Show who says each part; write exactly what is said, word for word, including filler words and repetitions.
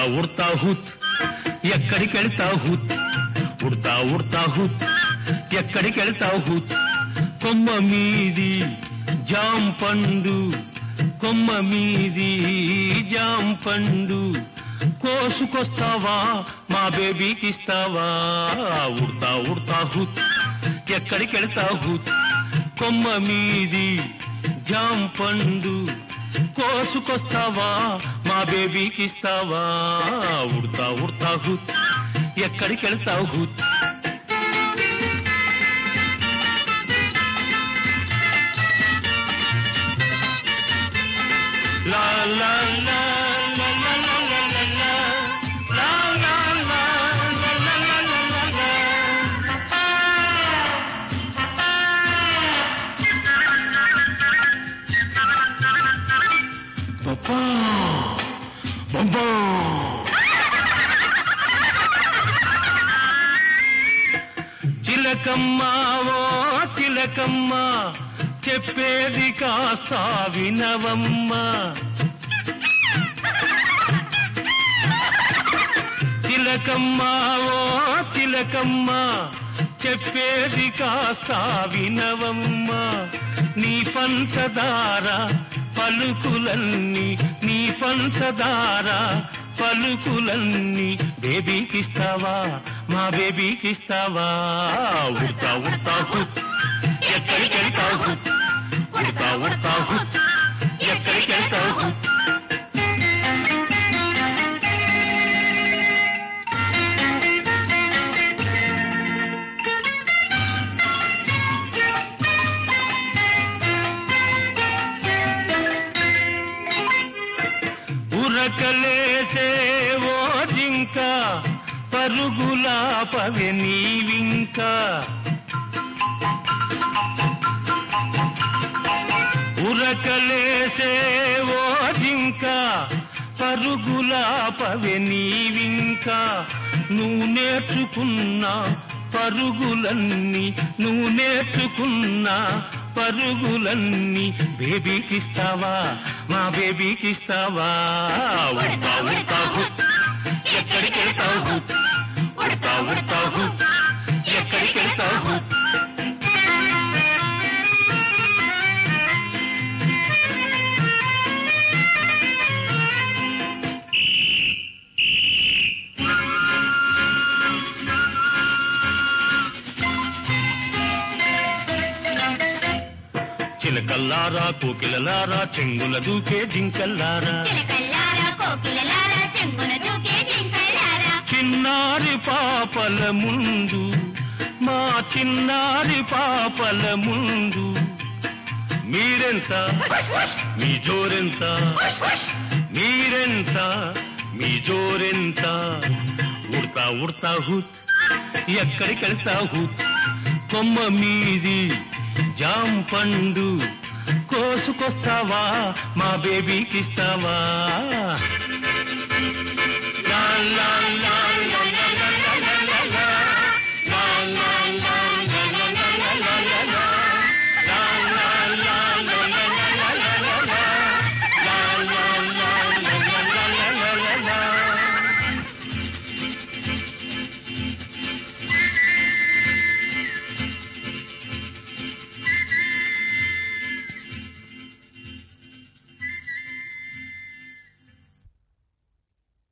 Speaker 1: ఉడతా హుత్ ఎక్కడికెళ్తావు హుత్ ఉడతా ఉడతా హుత్ ఎక్కడికెళ్తావు హుత్ కొమ్మ మీది జాం పండు కొమ్మ మీది జాం పండు కోసుకొస్తావా మా బేబీకి ఇస్తావా ఉడతా ఉడతా హుత్ ఎక్కడికెళ్తావు హుత్ కొమ్మ మీది జాం పండు కోసుకొస్తావా మా బేబీకి ఇస్తావా ఉడతా ఉడతా హుత్ ఎక్కడికెళ్తావు హుత్ లా లా లా లా లా లా లా లా లా లా లా లా లా లా లా లా. పప్పా బొంబో చిలకమ్మ ఓ చిలకమ్మ చెప్పేది కాస్త వినవమ్మ చిలకమ్మ ఓ చిలకమ్మ చెప్పేది కాస్త వినవమ్మ నీ పంచదార పలుకులన్నీ నీ పంచదార పలుకులన్నీ బేబీకిస్తావా మా బేబీకిస్తావా ఉడతా ఉడతా హుత్ ఎక్కడికెళ్తావు హుత్ ఉడతా ఉడతా హుత్ ఎక్కడికెళ్తావు హుత్ ఉరకలేసే ఓ జింక పరుగులా పవె నీవింకా ఉరకలేసే ఓ జింక పరుగులా పవె నీవింకా నువ్వు నేర్చుకున్నా పరుగులన్నీ నువ్వు నేర్చుకున్నా పరుగులన్నీ బేబీకిస్తావా మా బేబీకిస్తావా ఉడతా ఉడతా హుత్ ఎక్కడికెళ్తావు హుత్ ఉడతా ఉడతా హుత్ ఎక్కడికెళ్తావు హుత్ చిలకల్లారా కోకిలలారా చెంగుల దూకే జింకల్లారా చిన్నారి పాపల ముందు మా చిన్నారి పాపల ముందు మీరెంత మీ జోరెంత మీరెంత మీ జోరెంత ఉడతా ఉడతా హుత్ ఎక్కడికెళ్తావు హుత్ కొమ్మ మీది జాం పండు కోసుకొస్తావా మా బేబీకిస్తావా లా లా లా